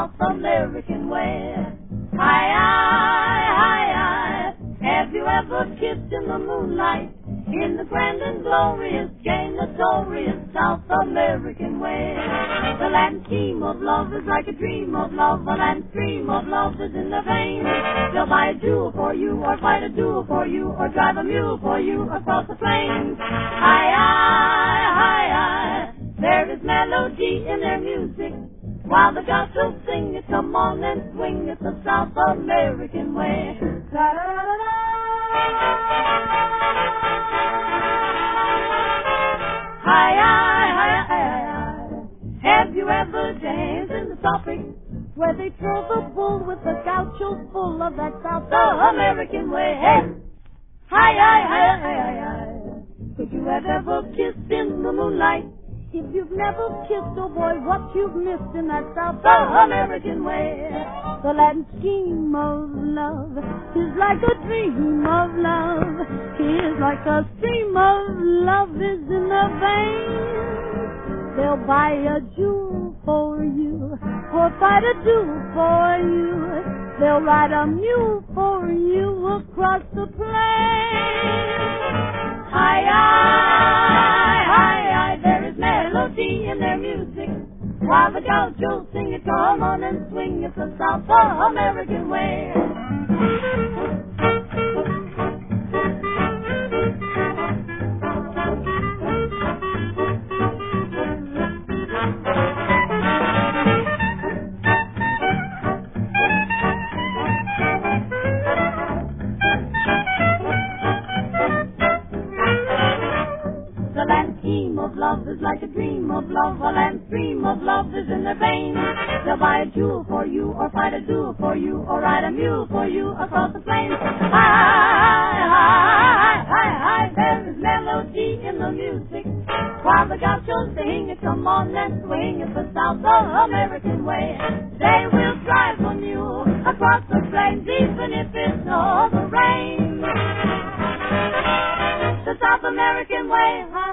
South American way. Hi. Have you ever kissed in the moonlight? In the grand and glorious, gay, notorious South American way. The land scheme of love is like a dream of love. The land stream of love is in the vein. They'll buy a jewel for you, or fight a duel for you, or drive a mule for you across the plains. Hi. There is melody in their music, while the gospel sing it. Come on and swing it the South American way. Hi. Have you ever danced in the tropics, where they throw the bull with the gauchos full of that South American way? Hi. Could you have ever kissed in the moonlight? If you've never kissed, oh boy, what you've missed in that South American way. The Latin scheme of love is like a dream of love. Is like a stream of love is in the vein. They'll buy a jewel for you, or fight a duel for you. They'll ride a mule for you across the plain. Hi. There is melody in their music, while the gauchos sing it. Come on and swing it the South American way. The land scheme of love is like a dream of love. A land stream of love is in their veins. They'll buy a jewel for you, or fight a duel for you, or ride a mule for you across the plains. Hi. There is melody in the music, while the gauchos sing it. Come on and swing it the South American way. They will drive a mule across the plains, even if it's no rain. The South American way.